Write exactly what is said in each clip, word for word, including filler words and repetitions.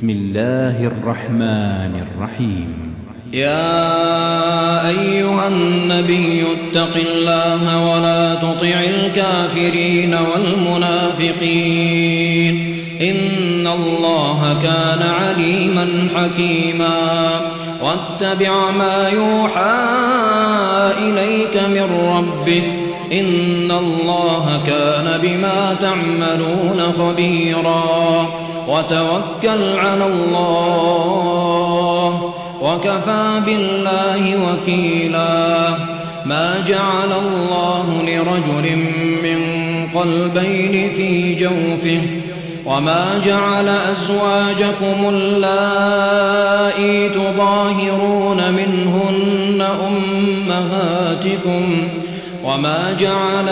بسم الله الرحمن الرحيم. يا أيها النبي اتق الله ولا تطع الكافرين والمنافقين إن الله كان عليما حكيما. واتبع ما يوحى إليك من ربك إن الله كان بما تعملون خبيرا. وتوكل على الله وكفى بالله وكيلا. ما جعل الله لرجل من قلبين في جوفه وما جعل أزواجكم اللائي تظاهرون منهن أمهاتكم وما جعل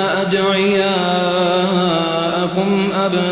أدعياءكم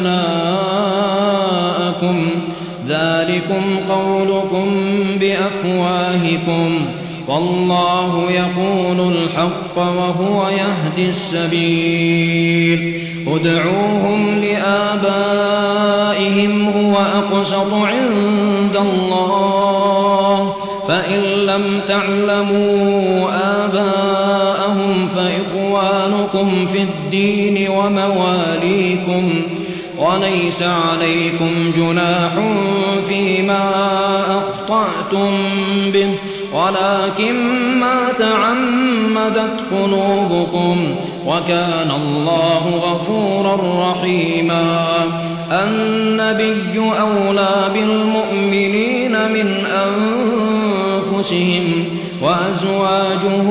أبناءكم ذلكم قولكم بأفواهكم والله يقول الحق وهو يهدي السبيل. ادعوهم لآبائهم هو أقسط عند الله فإن لم تعلموا آباءهم فإخوانكم في الدين ومواليكم وليس عليكم جناح فيما أخطأتم به ولكن ما تعمدت قلوبكم وكان الله غفورا رحيما. النبي أولى بالمؤمنين من أنفسهم وأزواجه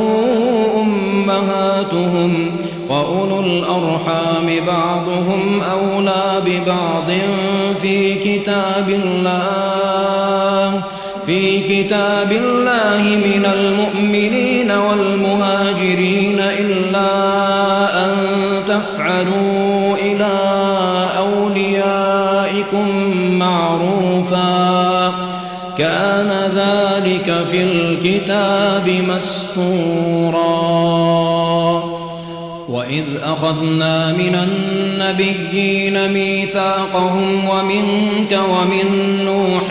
أمهاتهم وأولو الأرحام بعضهم أولى ببعض في كتاب الله في كتاب الله من المؤمنين والمهاجرين إلا أن تفعلوا إلى أوليائكم معروفا كان ذلك في الكتاب مسطورا. وإذ أخذنا من النبيين ميثاقهم ومنك ومن نوح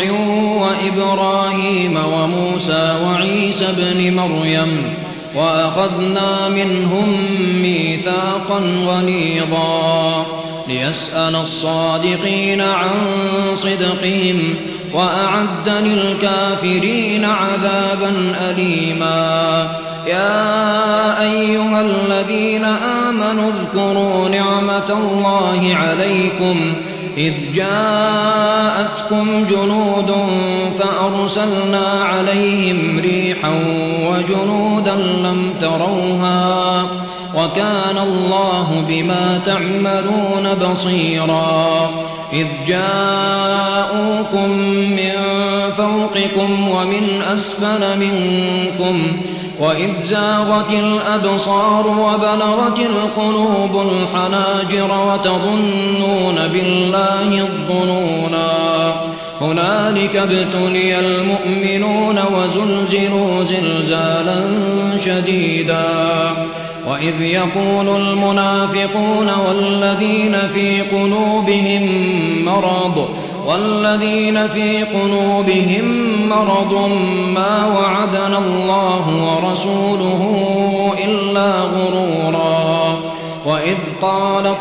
وإبراهيم وموسى وعيسى ابن مريم وأخذنا منهم ميثاقا غليظا ليسأل الصادقين عن صدقهم وأعد للكافرين عذابا أليما. يا أيها الذين آمنوا اذكروا نعمة الله عليكم إذ جاءتكم جنود فأرسلنا عليهم ريحا وجنودا لم تروها وكان الله بما تعملون بصيرا. إذ جاءوكم من فوقكم ومن أسفل منكم وإذ زاغت الأبصار وبلغت القلوب الحناجر وتظنون بالله الظنونا. هنالك ابتلي المؤمنون وزلزلوا زلزالا شديدا. وإذ يقول المنافقون والذين في قلوبهم مرض والذين في قلوبهم مرض ما وعدنا الله ورسوله إلا غرورا. وإذ قالت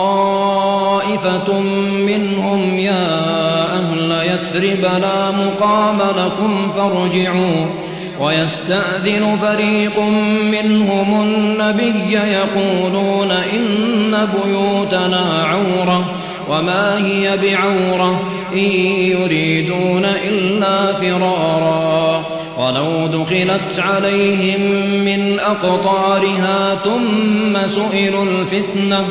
طائفة منهم يا أهل يثرب لا مقام لكم فارجعوا ويستأذن فريق منهم النبي يقولون إن بيوتنا عورة وما هي بعورة إن يريدون إلا فرارا. ولو دخلت عليهم من أقطارها ثم سئلوا الفتنة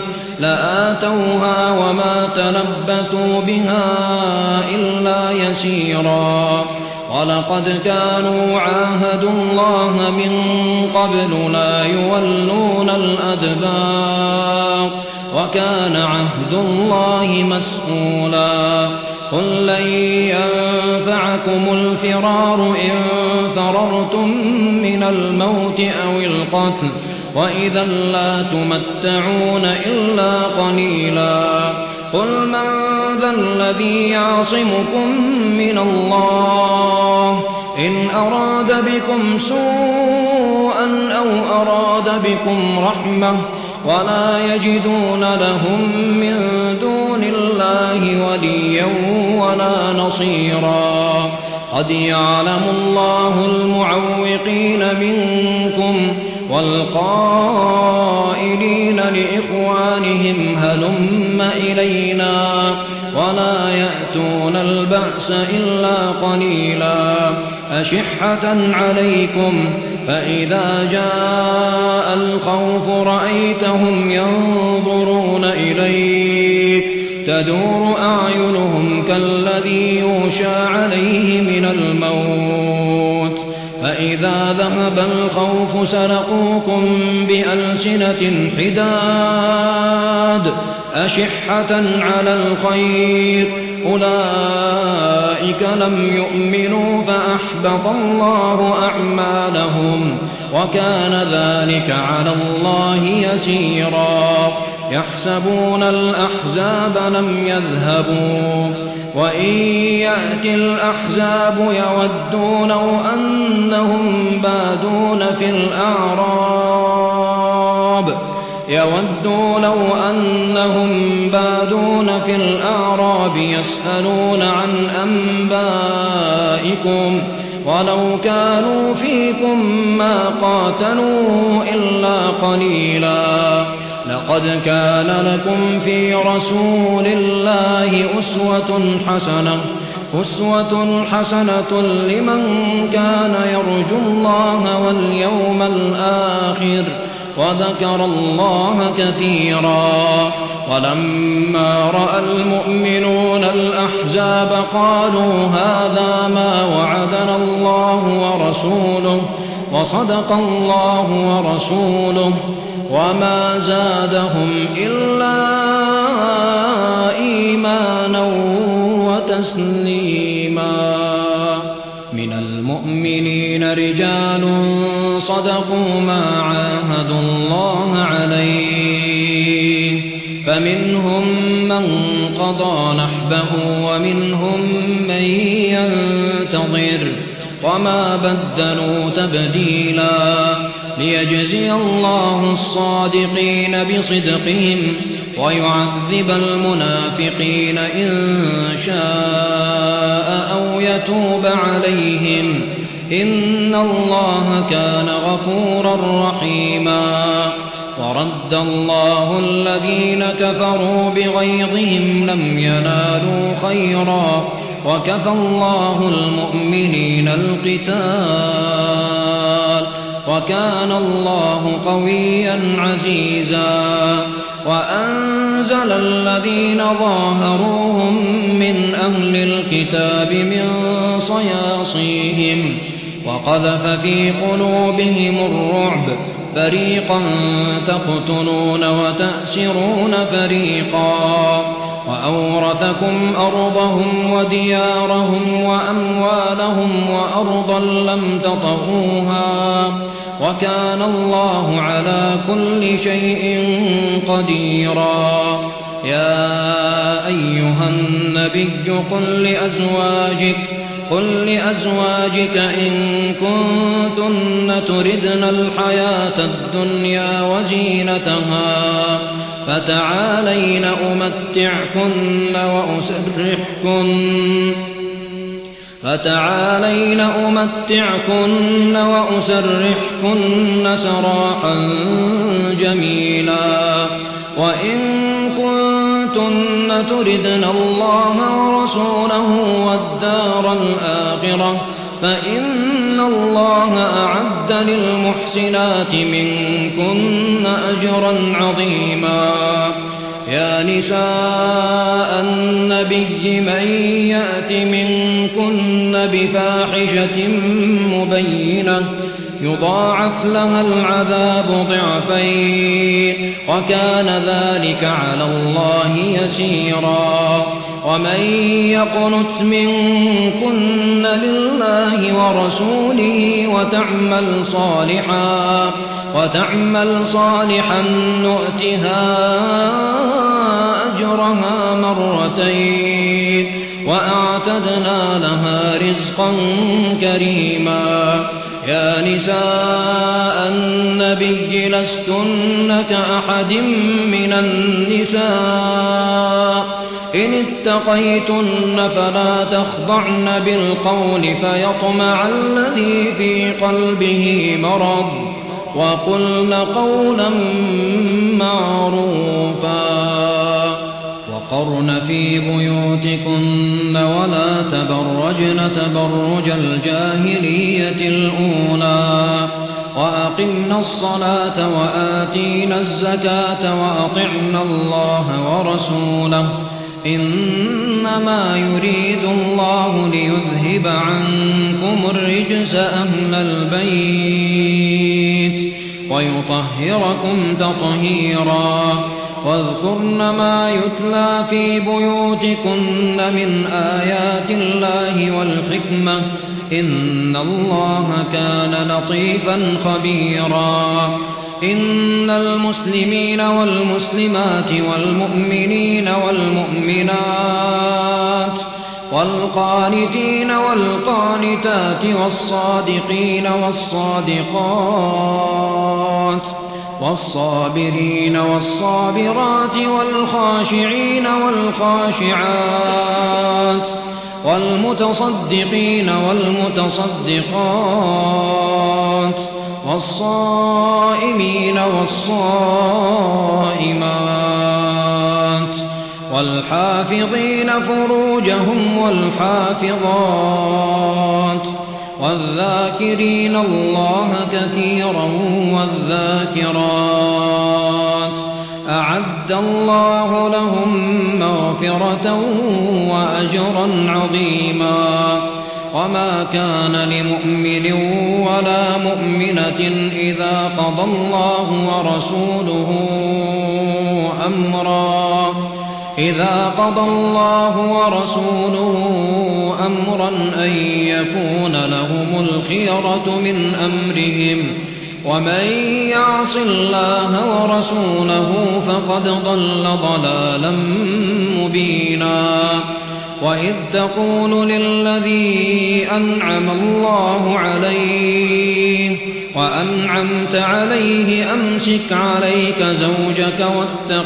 لآتوها وما تلبثوا بها إلا يسيرا. ولقد كانوا عاهدوا الله من قبل لا يولون الأدبار وكان عهد الله مسؤولا. قل لن ينفعكم الفرار إن فررتم من الموت أو القتل وإذا لا تمتعون إلا قليلا. قل من ذا الذي يعصمكم من الله إن أراد بكم سوءا أو أراد بكم رحمة ولا يجدون لهم من دون الله وليا ولا نصيرا قد يعلم الله المعوقين منكم والقائلين لإخوانهم هلم إلينا ولا يأتون البأس إلا قليلا أشحة عليكم فإذا جاء الخوف رأيتهم ينظرون إليك تدور أعينهم كالذي يغشى عليه من الموت فإذا ذهب الخوف سلقوكم بألسنة حداد أشحة على الخير أولئك لم يؤمنوا فأحبط الله أعمالهم وكان ذلك على الله يسيرا يحسبون الأحزاب لم يذهبوا وإن يأتي الأحزاب يودوا لو أنهم بادون في الأعراب يودوا لو أنهم بادون في الأعراب يسألون عن أنبائكم ولو كانوا فيكم ما قاتلوا إلا قليلا لقد كان لكم في رسول الله أسوة حسنة أسوة حسنة لمن كان يرجو الله واليوم الآخر وذكر الله كثيرا ولما رأى المؤمنون الأحزاب قالوا هذا ما وعدنا الله ورسوله وصدق الله ورسوله وما زادهم إلا إيمانا وتسليما من المؤمنين رجال صدقوا ما عاهدوا الله عليه فمنهم من قضى نحبه ومنهم من ينتظر وما بدلوا تبديلا ليجزي الله الصادقين بصدقهم ويعذب المنافقين إن شاء أو يتوب عليهم إن الله كان غفورا رحيما ورد الله الذين كفروا بغيظهم لم ينالوا خيرا وكفى الله المؤمنين القتال وكان الله قويا عزيزا وأنزل الذين ظاهروهم من أهل الكتاب من صياصيهم وقذف في قلوبهم الرعب فريقا تقتلون وتأسرون فريقا وأورثكم أرضهم وديارهم وأموالهم وأرضا لم تطئوها وكان الله على كل شيء قديرا يا أيها النبي قل لأزواجك قل لأزواجك إن كنتن تردن الحياة الدنيا وزينتها فتعالين أمتعكن وأسرحكن فتعالين أمتعكن وأسرحكن سراحا جميلا وإن كنتن تردن الله ورسوله والدار الآخرة فإن الله أعد للمحسنات منكن أجرا عظيما يا نساء النبي من يأت منكن بفاحشة مبينة يضاعف لها العذاب ضعفين وكان ذلك على الله يسيرا ومن يقنت منكن لله ورسوله وتعمل صالحا وتعمل صالحا نؤتها أجرها مرتين وأعتدنا لها رزقا كريما. يا نساء النبي لستن كأحد من النساء إن اتقيتن فلا تخضعن بالقول فيطمع الذي في قلبه مرض وقلن قولا معروفا. وقرن في بيوتكن ولا تبرجن تبرج الجاهلية الأولى وأقمنا الصلاة وآتينا الزكاة وأطعنا الله ورسوله إنما يريد الله ليذهب عنكم الرجس أهل البيت ويطهركم تطهيرا. واذكرن ما يتلى في بيوتكن من آيات الله والحكمة إن الله كان لطيفا خبيرا. إن المسلمين والمسلمات والمؤمنين والمؤمنات والقانتين والقانتات والصادقين والصادقات والصابرين والصابرات والخاشعين والخاشعات والمتصدقين والمتصدقات والصائمين والصائمات والحافظين فروجهم والحافظات والذاكرين الله كثيرا والذاكرات أعد الله لهم مغفرة وأجرا عظيما. وما كان لمؤمن ولا مؤمنة إذا قضى الله ورسوله أمرا إذا قضى الله ورسوله أمرا أن يكون لهم الخيرة من أمرهم ومن يعص الله ورسوله فقد ضل ضلالا مبينا. وإذ تقول للذي أنعم الله عليه وأنعمت عليه أمسك عليك زوجك واتق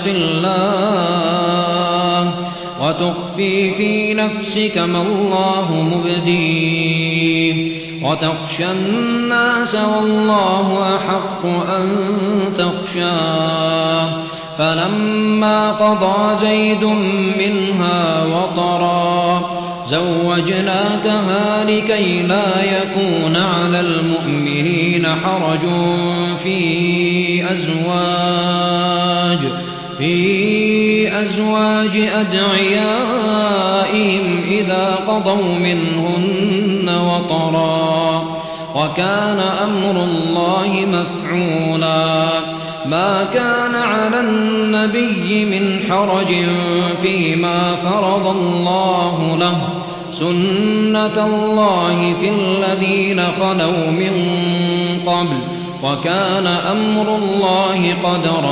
الله وتخفي في نفسك ما الله مبديه وتخشى الناس والله أحق أن تخشاه. فلما قضى زيد منها وطرا زوجناكها لكي لا يكون على المؤمنين حرج في أزواج في أزواج أدعيائهم إذا قضوا منهن وطرا وكان أمر الله مفعولا. ما كان على النبي من حرج فيما فرض الله له سنة الله في الذين خلوا من قبل وكان أمر الله قدرا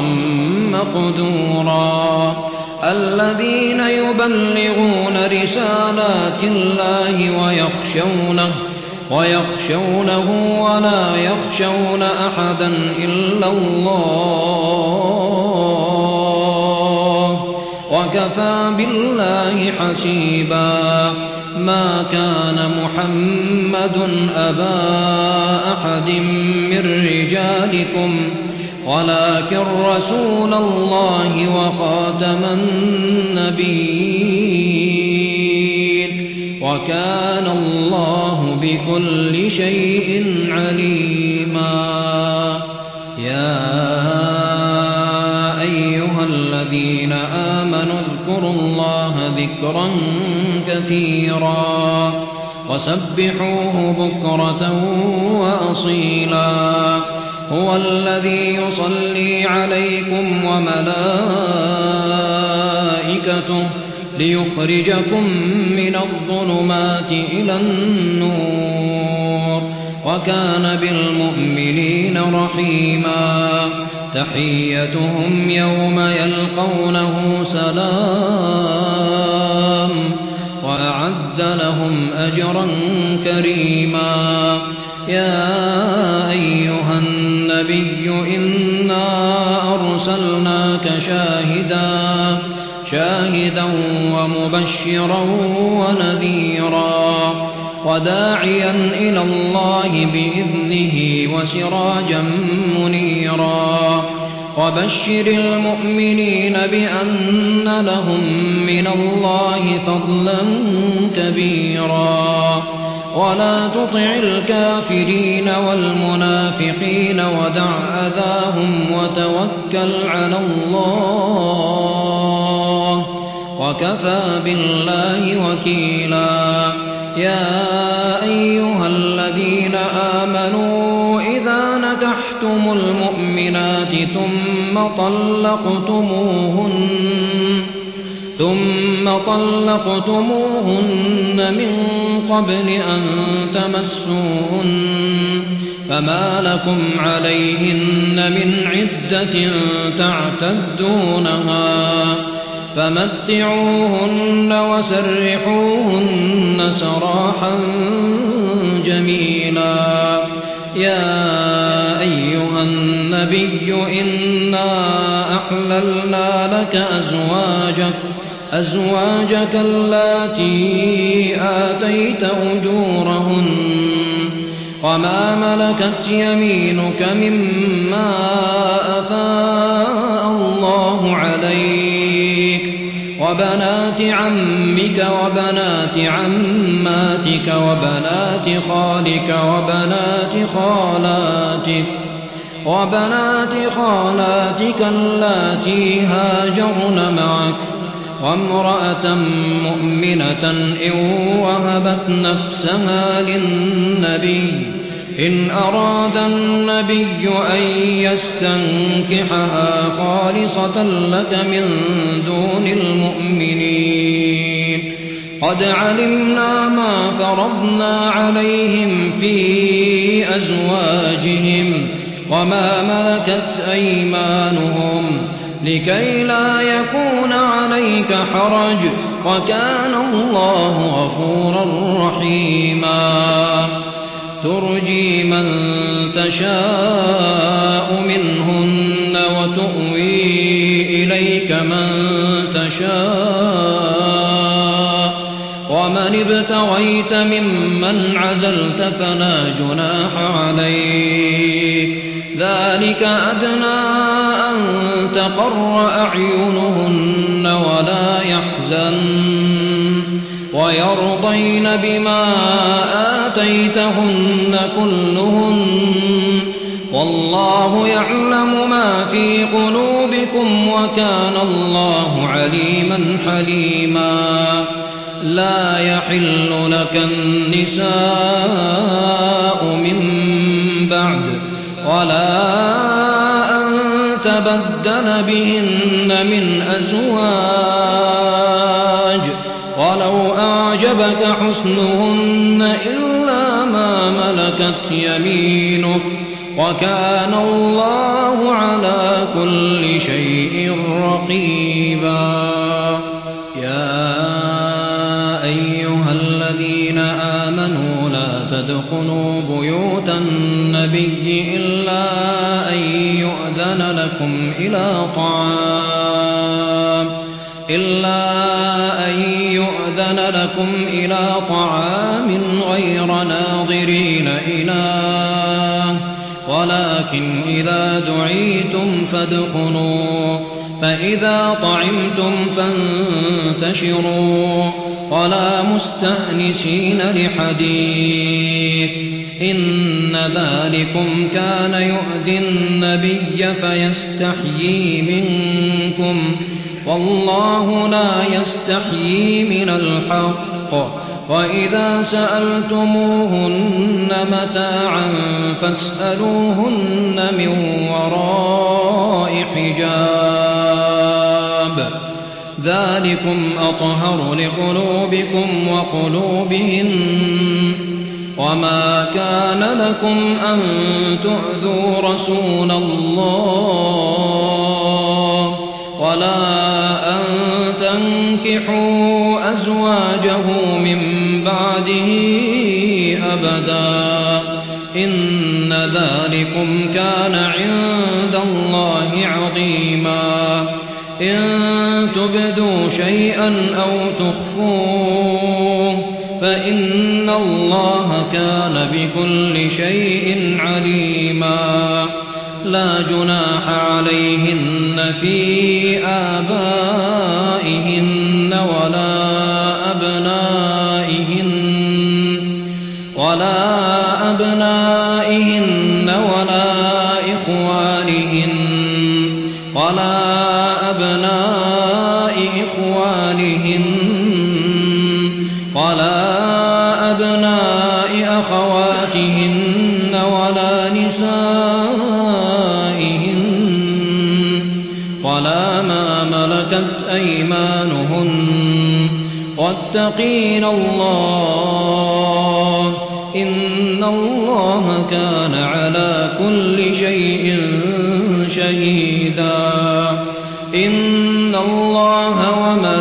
مقدورا. الذين يبلغون رسالات الله ويخشونه ويخشونه ولا يخشون أحدا إلا الله وكفى بالله حسيبا. ما كان محمد أبا أحد من رجالكم ولكن رسول الله وخاتم النبيين وكان الله بكل شيء عليما. يا أيها الذين آمنوا اذكروا الله ذكرا كثيرا وسبحوه بكرة وأصيلا. هو الذي يصلي عليكم وملائكته ليخرجكم من الظلمات إلى النور وكان بالمؤمنين رحيما. تحيتهم يوم يلقونه سلام وأعلم وأعد لهم أجرا كريما. يا أيها النبي إنا أرسلناك شاهدا شاهدا ومبشرا ونذيرا وداعيا إلى الله بإذنه وسراجا منيرا. وبشر المؤمنين بأن لهم من الله فضلا كبيرا. ولا تطع الكافرين والمنافقين ودع أذاهم وتوكل على الله وكفى بالله وكيلا. يا أيها الذين آمنوا إذا نكحتم المؤمنات ثم طلقتموهن ثم طلقتموهن من قبل أن تمسوهن فما لكم عليهن من عدة تعتدونها فمتعوهن وسرحوهن سراحا جميلا. يا أيها النبي إنا أحللنا لك أزواجك أزواجك اللاتي آتيت أجورهن وما ملكت يمينك مما أفاء الله عليك وبنات عمك وبنات عماتك وبنات خالك وبنات خالاتك وبنات خالاتك اللاتي هاجرن معك وامرأة مؤمنة إن وهبت نفسها للنبي إن أراد النبي أن يستنكحها خالصة لك من دون المؤمنين. قد علمنا ما فرضنا عليهم في أزواجهم وما ملكت أيمانهم لكي لا يكون عليك حرج وكان الله غفورا رحيما. ترجي من تشاء منهن وتؤوي إليك من تشاء ومن ابتغيت ممن عزلت فلا جناح عليك. ذلك أدنى أن تقر أعينهن ولا يحزن ويرضين بما آتيتهن كلهن والله يعلم ما في قلوبكم وكان الله عليما حليما. لا يحل لك النساء من بعد ولا أن تبدل بهن من أزواج ولو أعجبك حسنهن إلا ما ملكت يمينك وكان الله على كل شيء رقيبا. يا أيها الذين آمنوا لا تدخلوا بيوت النبي إلا أن يؤذن لكم إلى طعام إلا أن يؤذن لكم إلى طعام غير ناظرين إناه ولكن إذا دعيتم فادخلوا فإذا طعمتم فانتشروا ولا مستأنسين لحديث إن ذلكم كان يؤذي النبي فيستحيي منكم والله لا يستحيي من الحق. وإذا سألتموهن متاعا فاسألوهن من وراء حجاب ذلكم أطهر لقلوبكم وقلوبهن. وما كان لكم أن تؤذوا رسول الله ولا أن تنكحوا أزواجه من بعده أبدا إن ذلكم كان عند الله عظيما إن تبدوا شيئا أو تخفوه فإن الله كان بكل شيء عليما لا جناح عليهن في آبائهن ولا أبنائهن ولا أبنائهن ولا إخوانهن ولا أبناء إخوانهن ولا أبناء أخواتهن ولا نسائهن ولا ما ملكت أيمانهن واتقين الله إن الله كان على كل شيء شهيدا إن الله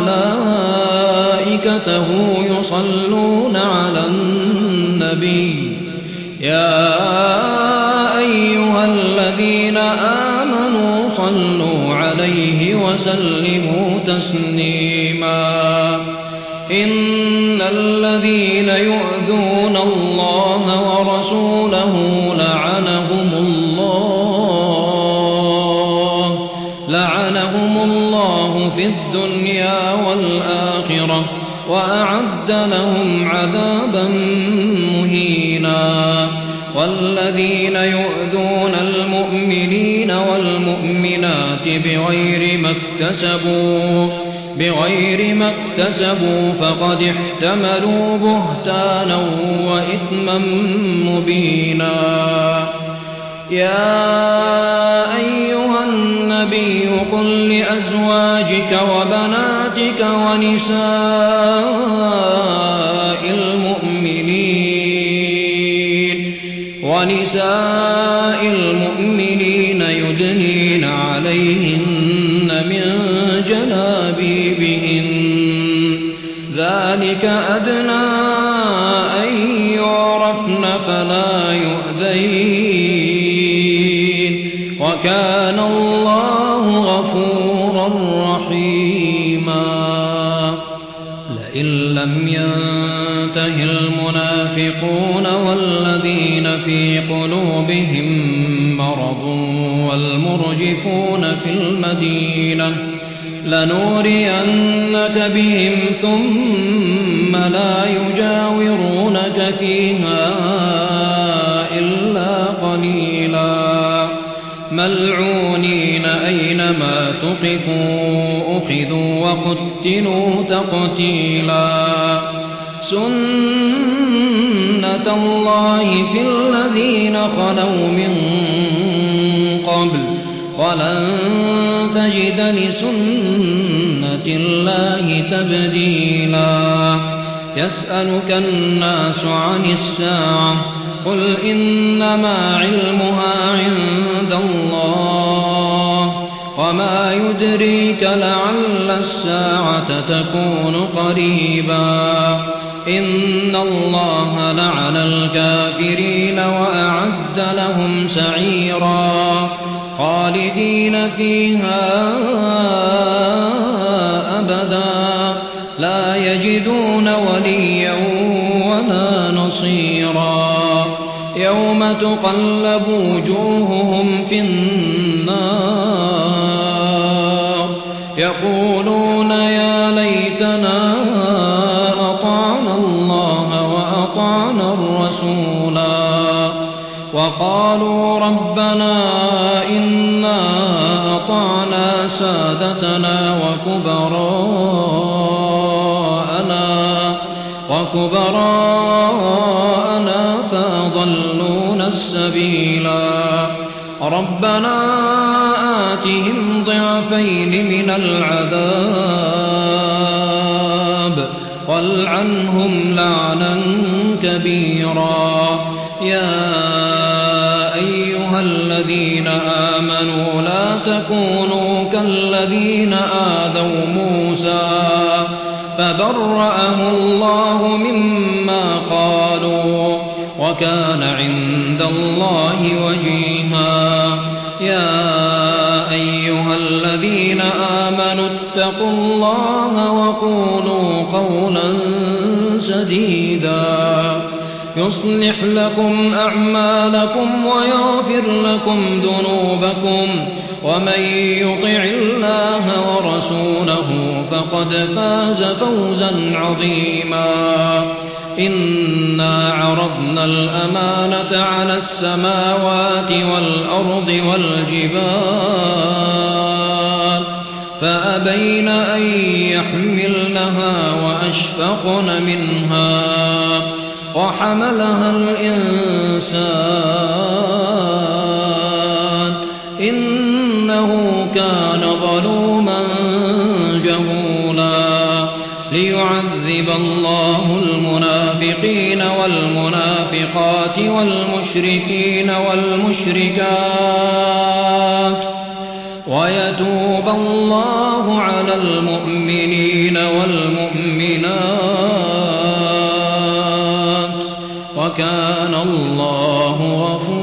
وملائكته يصلون على النبي يا أيها الذين آمنوا صلوا عليه وسلموا تسليما إن الذين يؤذون الله ورسوله لعنهم الله لعنهم الله في الدنيا والآخرة وأعد لهم عذابا مهينا والذين يؤذون المؤمنين والمؤمنات بغير ما اكتسبوا بغير ما اكتسبوا فقد احتملوا بهتانا وإثما مبينا يا أيها النبي قل لأزواجك وبناتك ونساء المؤمنين ونساء المؤمنين يدنين عليهن من جلابيبهن ذلك أدنى أن يعرفن فلا يؤذين وكان الله غفورا رحيما لئن لم ينته المنافقون والذين في قلوبهم مرض والمرجفون في المدينة لنورينك بهم ثم لا يجاورونك فيها إلا قليلا ملعونين أينما تقفوا أخذوا وقتلوا تقتيلا سنة الله في الذين خلوا من قبل ولن تجد لسنة الله تبديلا يسألك الناس عن الساعة قل إنما علمها عند الله وما يدريك لعل الساعة تكون قريبا إن الله لعن الكافرين وأعد لهم سعيرا خالدين فيها أبدا لا يجدون وليا ولا نصيرا يوم تقلب وجوههم في النار يقولون يا ليتنا أطعنا الله وأطعنا الرسولا وقالوا ربنا إنا أطعنا سادتنا وكبراءنا وكبراءنا فأضلونا السبيلا ربنا آتهم ضعفين من العذاب والعنهم لعنا كبيرا يا أيها الذين آمنوا لا تكونوا كالذين آذوا موسى فبرأه الله مما وكان عند الله وجيها يا أيها الذين آمنوا اتقوا الله وقولوا قولا سديدا يصلح لكم أعمالكم ويغفر لكم ذنوبكم ومن يطع الله ورسوله فقد فاز فوزا عظيما إنا عرضنا الأمانة على السماوات والأرض والجبال فأبين أن يحملنها وأشفقن منها وحملها الإنسان إنه كان ظلوما جهولا ليعذب الله المنافقين والمنافقات والمشركين والمشركات ويتوب الله على المؤمنين والمؤمنات وكان الله غفورا